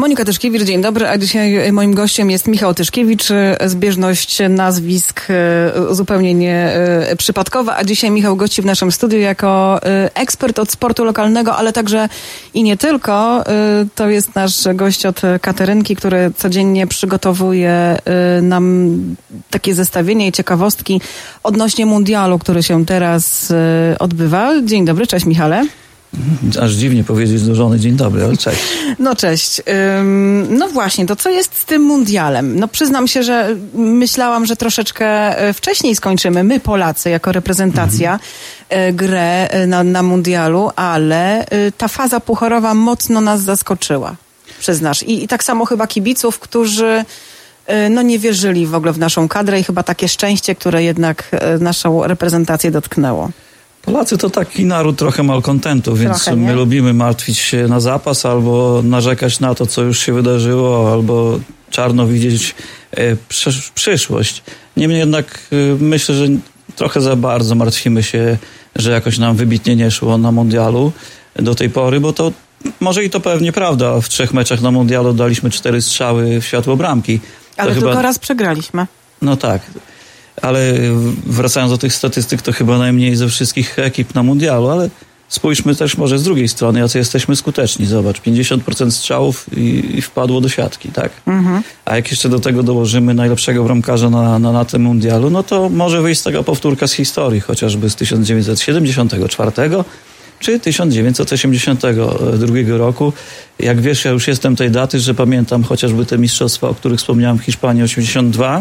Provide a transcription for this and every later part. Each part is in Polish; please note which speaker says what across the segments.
Speaker 1: Monika Tyszkiewicz, dzień dobry, a dzisiaj moim gościem jest Michał Tyszkiewicz, zbieżność nazwisk zupełnie nie przypadkowa, a dzisiaj Michał gości w naszym studiu jako ekspert od sportu lokalnego, ale także i nie tylko. To jest nasz gość od Katarynki, który codziennie przygotowuje nam takie zestawienie i ciekawostki odnośnie mundialu, który się teraz odbywa. Dzień dobry, cześć Michale.
Speaker 2: Aż dziwnie powiedzieć do żony dzień dobry, ale cześć.
Speaker 1: No cześć. No właśnie, to co jest z tym mundialem? No przyznam się, że myślałam, że troszeczkę wcześniej skończymy, my Polacy jako reprezentacja, grę na mundialu, ale ta faza pucharowa mocno nas zaskoczyła, przyznasz. I tak samo chyba kibiców, którzy no nie wierzyli w ogóle w naszą kadrę i chyba takie szczęście, które jednak naszą reprezentację dotknęło.
Speaker 2: Polacy to taki naród trochę malkontentów, więc my lubimy martwić się na zapas albo narzekać na to, co już się wydarzyło, albo czarno widzieć przyszłość. Niemniej jednak myślę, że trochę za bardzo martwimy się, że jakoś nam wybitnie nie szło na mundialu do tej pory, bo to może i to pewnie prawda. W 3 meczach na mundialu daliśmy 4 strzały w światło bramki.
Speaker 1: Ale tylko raz przegraliśmy.
Speaker 2: No tak. Ale wracając do tych statystyk, to chyba najmniej ze wszystkich ekip na mundialu, ale spójrzmy też może z drugiej strony, jacy jesteśmy skuteczni. Zobacz, 50% strzałów i wpadło do siatki, tak? A jak jeszcze do tego dołożymy najlepszego bramkarza na tym mundialu, no to może wyjść z tego powtórka z historii, chociażby z 1974 czy 1982 roku. Jak wiesz, ja już jestem tej daty, że pamiętam chociażby te mistrzostwa, o których wspomniałem w Hiszpanii 82,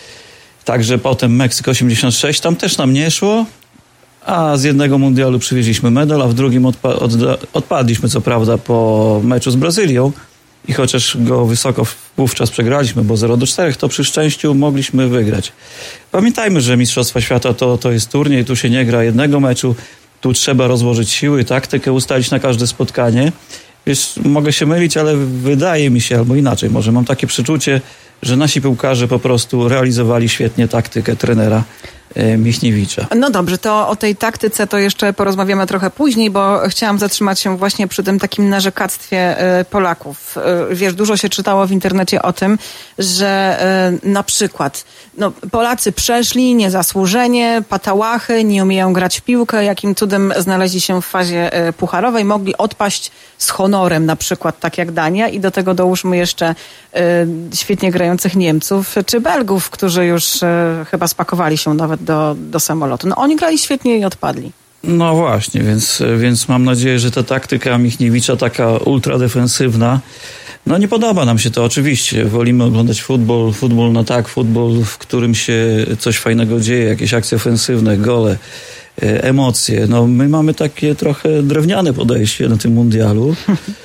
Speaker 2: także potem Meksyk 86, tam też nam nie szło, a z jednego mundialu przywieźliśmy medal, a w drugim odpadliśmy co prawda po meczu z Brazylią i chociaż go wysoko wówczas przegraliśmy, bo 0-4, to przy szczęściu mogliśmy wygrać. Pamiętajmy, że Mistrzostwa Świata to jest turniej, tu się nie gra jednego meczu, tu trzeba rozłożyć siły, taktykę ustalić na każde spotkanie. Wiesz, mogę się mylić, ale wydaje mi się, albo inaczej, może mam takie przeczucie, że nasi piłkarze po prostu realizowali świetnie taktykę trenera Michniewicza.
Speaker 1: No dobrze, to o tej taktyce to jeszcze porozmawiamy trochę później, bo chciałam zatrzymać się właśnie przy tym takim narzekactwie Polaków. Wiesz, dużo się czytało w internecie o tym, że na przykład Polacy przeszli niezasłużenie, patałachy, nie umieją grać w piłkę, jakim cudem znaleźli się w fazie pucharowej, mogli odpaść z honorem na przykład, tak jak Dania, i do tego dołóżmy jeszcze świetnie grających Niemców czy Belgów, którzy już chyba spakowali się nawet do samolotu. No oni grali świetnie i odpadli.
Speaker 2: No właśnie, więc mam nadzieję, że ta taktyka Michniewicza, taka ultradefensywna, no nie podoba nam się to oczywiście. Wolimy oglądać futbol, futbol, w którym się coś fajnego dzieje, jakieś akcje ofensywne, gole, emocje. No my mamy takie trochę drewniane podejście na tym mundialu.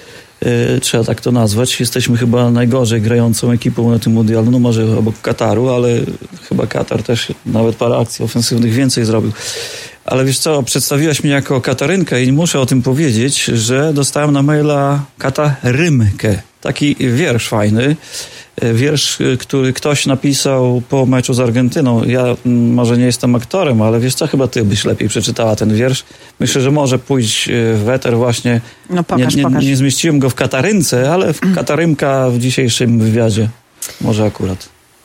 Speaker 2: Trzeba tak to nazwać. Jesteśmy chyba najgorzej grającą ekipą na tym mundialu, no może obok Kataru, ale chyba Katar też nawet parę akcji ofensywnych więcej zrobił. Ale wiesz co, przedstawiłaś mnie jako Katarynkę i muszę o tym powiedzieć, że dostałem na maila Katarymkę. Taki wiersz fajny. Wiersz, który ktoś napisał po meczu z Argentyną. Ja może nie jestem aktorem, ale wiesz co, chyba ty byś lepiej przeczytała ten wiersz. Myślę, że może pójść w eter właśnie.
Speaker 1: No pokaż.
Speaker 2: Nie zmieściłem go w Katarynce, ale w Katarymka w dzisiejszym wywiadzie. Może akurat.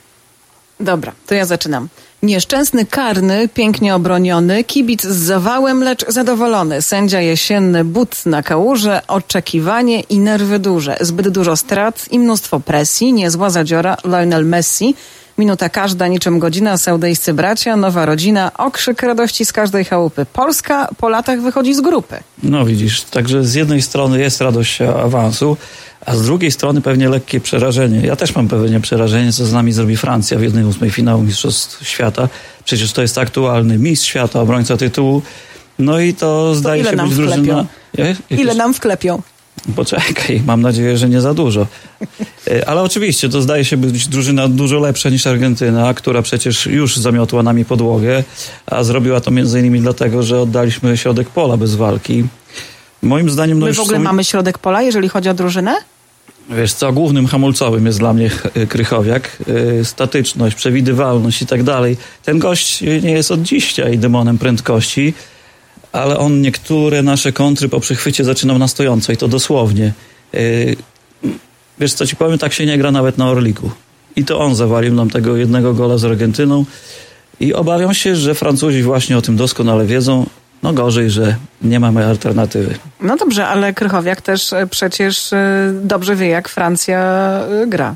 Speaker 1: Dobra, to ja zaczynam. Nieszczęsny karny, pięknie obroniony, kibic z zawałem, lecz zadowolony. Sędzia jesienny, but na kałuże, oczekiwanie i nerwy duże. Zbyt dużo strat i mnóstwo presji, niezła zadziora, Lionel Messi. Minuta każda, niczym godzina, saudejscy bracia, nowa rodzina, okrzyk radości z każdej chałupy. Polska po latach wychodzi z grupy.
Speaker 2: No widzisz, także z jednej strony jest radość awansu, a z drugiej strony pewnie lekkie przerażenie. Ja też mam pewnie przerażenie, co z nami zrobi Francja w 1/8 finału Mistrzostw Świata. Przecież to jest aktualny mistrz świata, obrońca tytułu. No i to zdaje się być drużyna...
Speaker 1: Ile nam wklepią?
Speaker 2: Poczekaj, mam nadzieję, że nie za dużo. Ale oczywiście to zdaje się być drużyna dużo lepsza niż Argentyna, która przecież już zamiotła nami podłogę, a zrobiła to między innymi dlatego, że oddaliśmy środek pola bez walki. Moim zdaniem...
Speaker 1: My w ogóle mamy środek pola, jeżeli chodzi o drużynę?
Speaker 2: Wiesz co, głównym hamulcowym jest dla mnie Krychowiak. Statyczność, przewidywalność i tak dalej. Ten gość nie jest od dzisiaj demonem prędkości, ale on niektóre nasze kontry po przechwycie zaczynał na stojąco i to dosłownie. wiesz co ci powiem, tak się nie gra nawet na Orliku. I to on zawalił nam tego jednego gola z Argentyną i obawiam się, że Francuzi właśnie o tym doskonale wiedzą. No gorzej, że nie mamy alternatywy.
Speaker 1: No dobrze, ale Krychowiak też przecież dobrze wie, jak Francja gra.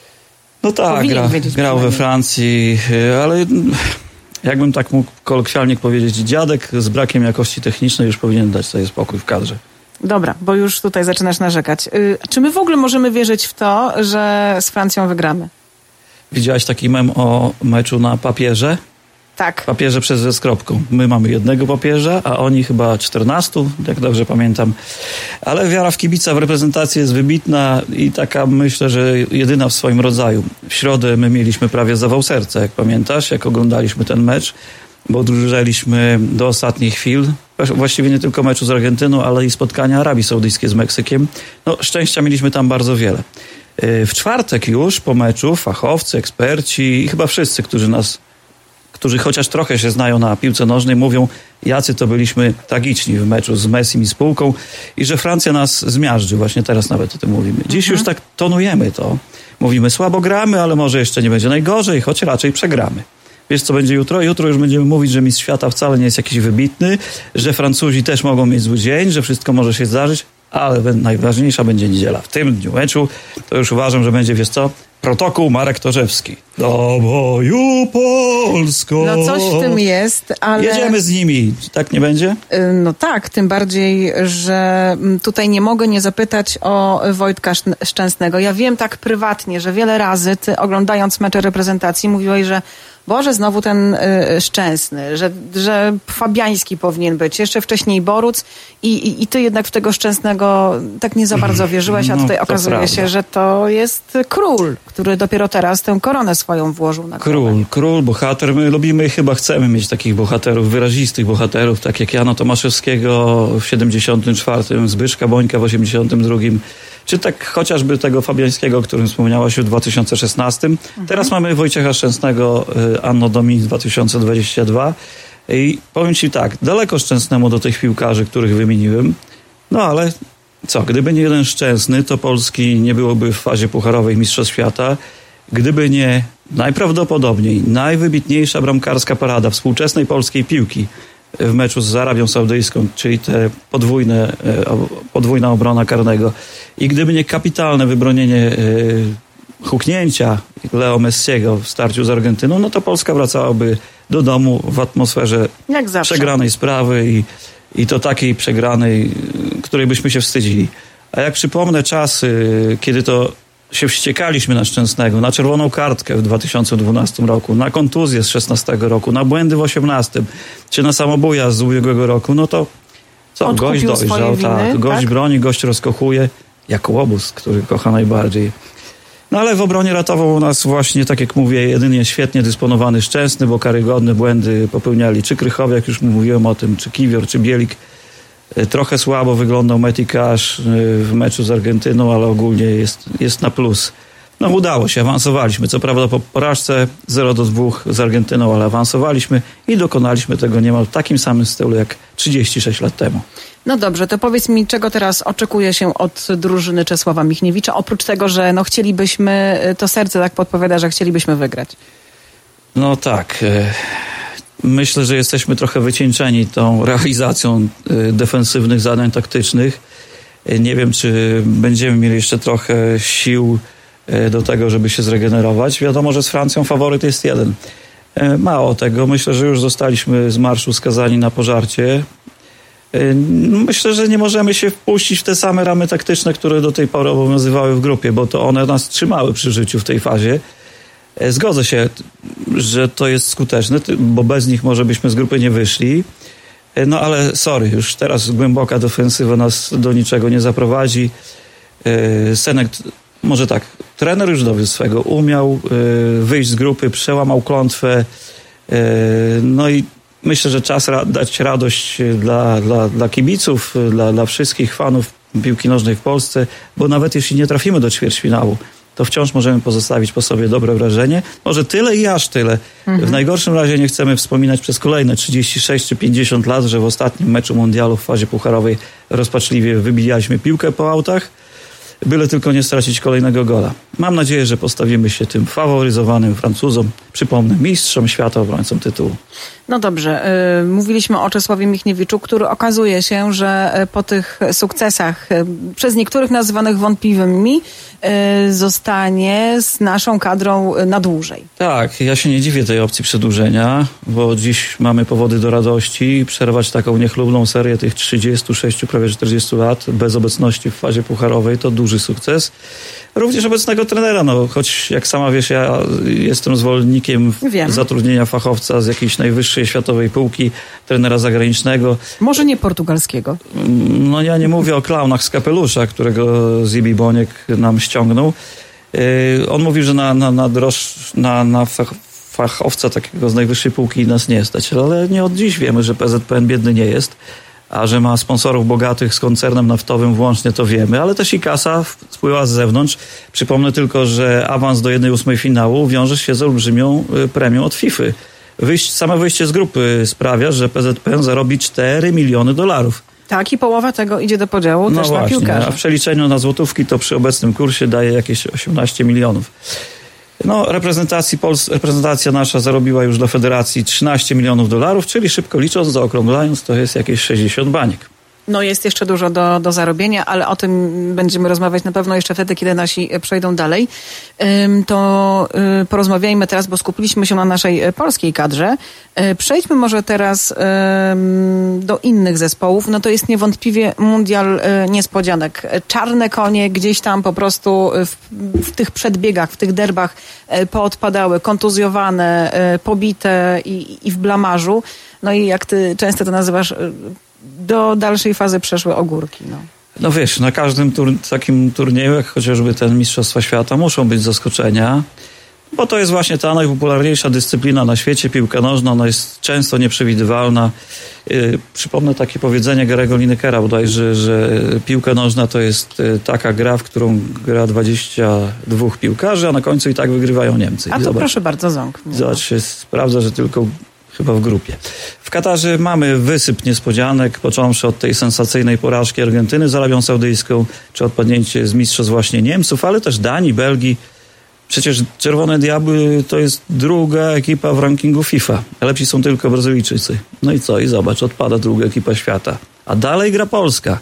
Speaker 2: No tak, grał we Francji, ale jakbym tak mógł kolokwialnie powiedzieć, dziadek z brakiem jakości technicznej już powinien dać sobie spokój w kadrze.
Speaker 1: Dobra, bo już tutaj zaczynasz narzekać. Czy my w ogóle możemy wierzyć w to, że z Francją wygramy?
Speaker 2: Widziałaś taki mem o meczu na papierze?
Speaker 1: Tak.
Speaker 2: Papierze przez Z z kropką. My mamy jednego papieża, a oni chyba 14, jak dobrze pamiętam. Ale wiara w kibica, w reprezentacji jest wybitna i taka, myślę, że jedyna w swoim rodzaju. W środę my mieliśmy prawie zawał serca, jak pamiętasz, jak oglądaliśmy ten mecz, bo drżyliśmy do ostatnich chwil. Właściwie nie tylko meczu z Argentyną, ale i spotkania Arabii Saudyjskiej z Meksykiem. No, szczęścia mieliśmy tam bardzo wiele. W czwartek już po meczu fachowcy, eksperci i chyba wszyscy, którzy chociaż trochę się znają na piłce nożnej, mówią, jacy to byliśmy tragiczni w meczu z Messim i spółką i że Francja nas zmiażdży. Właśnie teraz nawet o tym mówimy. Dziś już tak tonujemy to. Mówimy, słabo gramy, ale może jeszcze nie będzie najgorzej, choć raczej przegramy. Wiesz, co będzie jutro? Jutro już będziemy mówić, że mistrz świata wcale nie jest jakiś wybitny, że Francuzi też mogą mieć zły dzień, że wszystko może się zdarzyć, ale najważniejsza będzie niedziela. W tym dniu meczu to już uważam, że będzie, wiesz co, protokół Marek Torzewski. Do boju Polsko!
Speaker 1: No coś w tym jest, ale...
Speaker 2: Jedziemy z nimi. Tak nie będzie?
Speaker 1: No tak, tym bardziej, że tutaj nie mogę nie zapytać o Wojtka Szczęsnego. Ja wiem tak prywatnie, że wiele razy ty oglądając mecze reprezentacji mówiłeś, że Boże, znowu ten Szczęsny, że Fabiański powinien być, jeszcze wcześniej Boruc i ty jednak w tego Szczęsnego tak nie za bardzo wierzyłeś, a tutaj okazuje się, że to jest król, który dopiero teraz tę koronę swoją włożył na głowę.
Speaker 2: Król, bohater. My lubimy i chyba chcemy mieć takich bohaterów, wyrazistych bohaterów, tak jak Jana Tomaszewskiego w 74, Zbyszka Bońka w 82, czy tak chociażby tego Fabiańskiego, o którym wspomniałaś w 2016. Teraz mamy Wojciecha Szczęsnego Anno Domini 2022 i powiem ci tak, daleko Szczęsnemu do tych piłkarzy, których wymieniłem, no ale co, gdyby nie jeden Szczęsny, to Polski nie byłoby w fazie pucharowej Mistrzostw Świata, gdyby nie najprawdopodobniej najwybitniejsza bramkarska parada współczesnej polskiej piłki w meczu z Arabią Saudyjską, czyli te podwójna obrona karnego. I gdyby nie kapitalne wybronienie huknięcia Leo Messiego w starciu z Argentyną, no to Polska wracałaby do domu w atmosferze przegranej sprawy i to takiej przegranej, której byśmy się wstydzili. A jak przypomnę czasy, kiedy to się wściekaliśmy na Szczęsnego, na czerwoną kartkę w 2012 roku, na kontuzję z 16 roku, na błędy w 18, czy na samobuja z ubiegłego roku, no to co, gość dojrzał, tak, gość broni, gość rozkochuje, jak łobuz, który kocha najbardziej. No ale w obronie ratował nas właśnie, tak jak mówię, jedynie świetnie dysponowany Szczęsny, bo karygodne błędy popełniali czy Krychowiak, już mówiłem o tym, czy Kiwior, czy Bielik. Trochę słabo wyglądał Meti Cash w meczu z Argentyną, ale ogólnie jest na plus. No udało się, awansowaliśmy. Co prawda po porażce 0-2 z Argentyną, ale awansowaliśmy i dokonaliśmy tego niemal w takim samym stylu jak 36 lat temu.
Speaker 1: No dobrze, to powiedz mi, czego teraz oczekuje się od drużyny Czesława Michniewicza, oprócz tego, że no chcielibyśmy, to serce tak podpowiada, że chcielibyśmy wygrać.
Speaker 2: No tak, myślę, że jesteśmy trochę wycieńczeni tą realizacją defensywnych zadań taktycznych. Nie wiem, czy będziemy mieli jeszcze trochę sił do tego, żeby się zregenerować. Wiadomo, że z Francją faworyt jest jeden. Mało tego, myślę, że już zostaliśmy z marszu skazani na pożarcie. Myślę, że nie możemy się wpuścić w te same ramy taktyczne, które do tej pory obowiązywały w grupie, bo to one nas trzymały przy życiu w tej fazie. Zgodzę się, że to jest skuteczne, bo bez nich może byśmy z grupy nie wyszli. No ale sorry, już teraz głęboka defensywa nas do niczego nie zaprowadzi. Senek, może tak, trener już dowiózł swego, umiał wyjść z grupy, przełamał klątwę. No i myślę, że czas dać radość dla kibiców, dla wszystkich fanów piłki nożnej w Polsce, bo nawet jeśli nie trafimy do ćwierćfinału, to wciąż możemy pozostawić po sobie dobre wrażenie. Może tyle i aż tyle. W najgorszym razie nie chcemy wspominać przez kolejne 36 czy 50 lat, że w ostatnim meczu mundialu w fazie pucharowej rozpaczliwie wybijaliśmy piłkę po autach. byle tylko nie stracić kolejnego gola. Mam nadzieję, że postawimy się tym faworyzowanym Francuzom, przypomnę, mistrzom świata, obrońcom tytułu.
Speaker 1: No dobrze, mówiliśmy o Czesławie Michniewiczu, który okazuje się, że po tych sukcesach, przez niektórych nazywanych wątpliwymi, zostanie z naszą kadrą na dłużej.
Speaker 2: Tak, ja się nie dziwię tej opcji przedłużenia, bo dziś mamy powody do radości. Przerwać taką niechlubną serię tych 36, prawie 40 lat bez obecności w fazie pucharowej to duży sukces. Również obecnego trenera, choć jak sama wiesz, ja jestem zwolennikiem zatrudnienia fachowca z jakiejś najwyższej światowej półki, trenera zagranicznego.
Speaker 1: Może nie portugalskiego.
Speaker 2: No ja nie mówię o klaunach z kapelusza, którego Zibi Boniek nam ściągnął. On mówi, że na fachowca takiego z najwyższej półki nas nie stać, ale nie od dziś wiemy, że PZPN biedny nie jest. A że ma sponsorów bogatych z koncernem naftowym włącznie, to wiemy, ale też i kasa spływa z zewnątrz. Przypomnę tylko, że awans do 1/8 finału wiąże się z olbrzymią premią od FIFA. Same wyjście z grupy sprawia, że PZPN zarobi $4 miliony.
Speaker 1: Tak, i połowa tego idzie do podziału też
Speaker 2: właśnie,
Speaker 1: na piłkarzy.
Speaker 2: A w przeliczeniu na złotówki to przy obecnym kursie daje jakieś 18 milionów. Reprezentacja nasza zarobiła już dla federacji $13 milionów, czyli szybko licząc, zaokrąglając, to jest jakieś 60 baniek.
Speaker 1: No jest jeszcze dużo do zarobienia, ale o tym będziemy rozmawiać na pewno jeszcze wtedy, kiedy nasi przejdą dalej. To porozmawiajmy teraz, bo skupiliśmy się na naszej polskiej kadrze. Przejdźmy może teraz do innych zespołów. No to jest niewątpliwie mundial niespodzianek. Czarne konie gdzieś tam po prostu w tych przedbiegach, w tych derbach poodpadały, kontuzjowane, pobite i w blamarzu. No i jak ty często to nazywasz, do dalszej fazy przeszły ogórki.
Speaker 2: No wiesz, na każdym takim turnieju, jak chociażby ten Mistrzostwa Świata, muszą być zaskoczenia, bo to jest właśnie ta najpopularniejsza dyscyplina na świecie, piłka nożna, ona jest często nieprzewidywalna. Przypomnę takie powiedzenie Gary'ego Linekera bodajże, że piłka nożna to jest taka gra, w którą gra 22 piłkarzy, a na końcu i tak wygrywają Niemcy.
Speaker 1: A to proszę bardzo, Ząg.
Speaker 2: Zobacz, się sprawdza, że tylko chyba w grupie. W Katarze mamy wysyp niespodzianek, począwszy od tej sensacyjnej porażki Argentyny z Arabią Saudyjską, czy odpadnięcie z mistrzostw właśnie Niemców, ale też Danii, Belgii. Przecież Czerwone Diabły to jest druga ekipa w rankingu FIFA. Lepsi są tylko Brazylijczycy. No i co? I zobacz, odpada druga ekipa świata. A dalej gra Polska,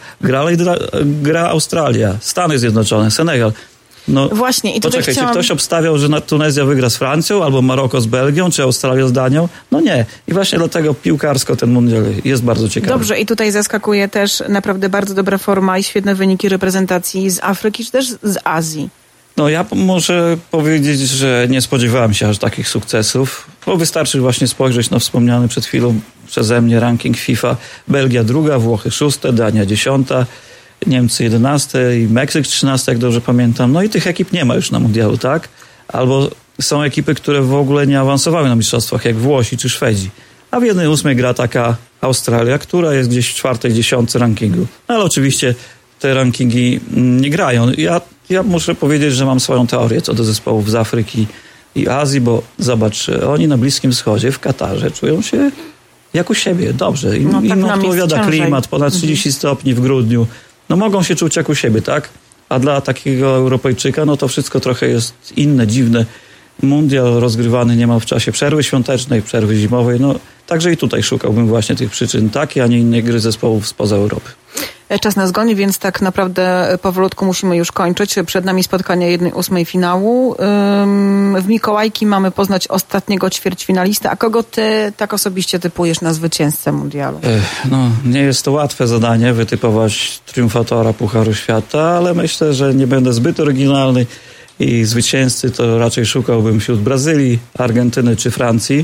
Speaker 2: gra Australia, Stany Zjednoczone, Senegal. No
Speaker 1: właśnie, i tutaj
Speaker 2: poczekaj, czy ktoś obstawiał, że Tunezja wygra z Francją, albo Maroko z Belgią, czy Australia z Danią? No nie. I właśnie dlatego piłkarsko ten mundial jest bardzo ciekawy.
Speaker 1: Dobrze, i tutaj zaskakuje też naprawdę bardzo dobra forma i świetne wyniki reprezentacji z Afryki, czy też z Azji.
Speaker 2: No ja muszę powiedzieć, że nie spodziewałem się aż takich sukcesów, bo wystarczy właśnie spojrzeć na wspomniany przed chwilą przeze mnie ranking FIFA. Belgia 2, Włochy 6, Dania 10, Niemcy 11 i Meksyk 13, jak dobrze pamiętam. No i tych ekip nie ma już na mundialu, tak? Albo są ekipy, które w ogóle nie awansowały na mistrzostwach, jak Włosi czy Szwedzi. A w 1/8 gra taka Australia, która jest gdzieś w 4., 10 rankingu. No ale oczywiście te rankingi nie grają. Ja muszę powiedzieć, że mam swoją teorię co do zespołów z Afryki i Azji, bo zobacz, oni na Bliskim Wschodzie, w Katarze czują się jak u siebie, dobrze. Im odpowiada klimat, ponad 30 stopni w grudniu. No mogą się czuć jak u siebie, tak? A dla takiego Europejczyka, no to wszystko trochę jest inne, dziwne. Mundial rozgrywany niemal w czasie przerwy świątecznej, przerwy zimowej. No także i tutaj szukałbym właśnie tych przyczyn takiej, a nie innej gry zespołów spoza Europy.
Speaker 1: Czas nas goni, więc tak naprawdę powolutku musimy już kończyć. Przed nami spotkanie 1/8 finału. W Mikołajki mamy poznać ostatniego ćwierćfinalistę. A kogo ty tak osobiście typujesz na zwycięzcę mundialu?
Speaker 2: No, nie jest to łatwe zadanie wytypować triumfatora Pucharu Świata, ale myślę, że nie będę zbyt oryginalny i zwycięzcy to raczej szukałbym wśród Brazylii, Argentyny czy Francji.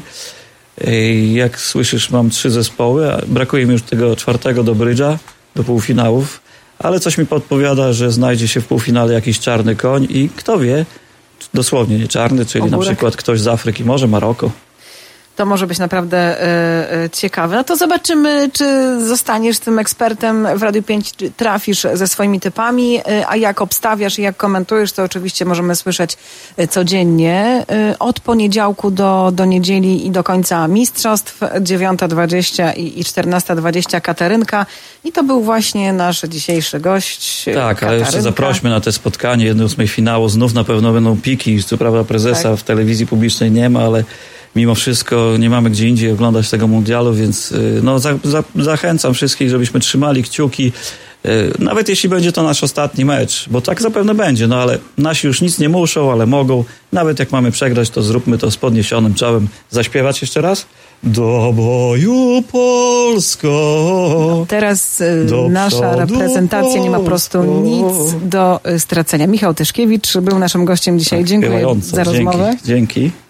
Speaker 2: Jak słyszysz, mam 3 zespoły, brakuje mi już tego 4. do brydża, do półfinałów, ale coś mi podpowiada, że znajdzie się w półfinale jakiś czarny koń i kto wie, dosłownie nie czarny, czyli na przykład ktoś z Afryki, może Maroko.
Speaker 1: To może być naprawdę ciekawe. No to zobaczymy, czy zostaniesz tym ekspertem w Radiu 5, czy trafisz ze swoimi typami, a jak obstawiasz i jak komentujesz, to oczywiście możemy słyszeć codziennie. Od poniedziałku do niedzieli i do końca mistrzostw, 9:20 i 14:20 Katarynka. I to był właśnie nasz dzisiejszy gość.
Speaker 2: Tak,
Speaker 1: Katarynka.
Speaker 2: ale jeszcze zaprośmy na te spotkanie 1/8 finału. Znów na pewno będą piki. Co prawda prezesa
Speaker 1: tak.
Speaker 2: w telewizji publicznej nie ma, ale mimo wszystko nie mamy gdzie indziej oglądać tego mundialu, więc no, zachęcam wszystkich, żebyśmy trzymali kciuki. Nawet jeśli będzie to nasz ostatni mecz, bo tak zapewne będzie, no ale nasi już nic nie muszą, ale mogą. Nawet jak mamy przegrać, to zróbmy to z podniesionym czołem. Zaśpiewać jeszcze raz? Do boju Polsko.
Speaker 1: No, teraz nasza reprezentacja nie ma po prostu nic do stracenia. Michał Tyszkiewicz był naszym gościem dzisiaj.
Speaker 2: Tak,
Speaker 1: dziękuję za rozmowę.
Speaker 2: Dzięki.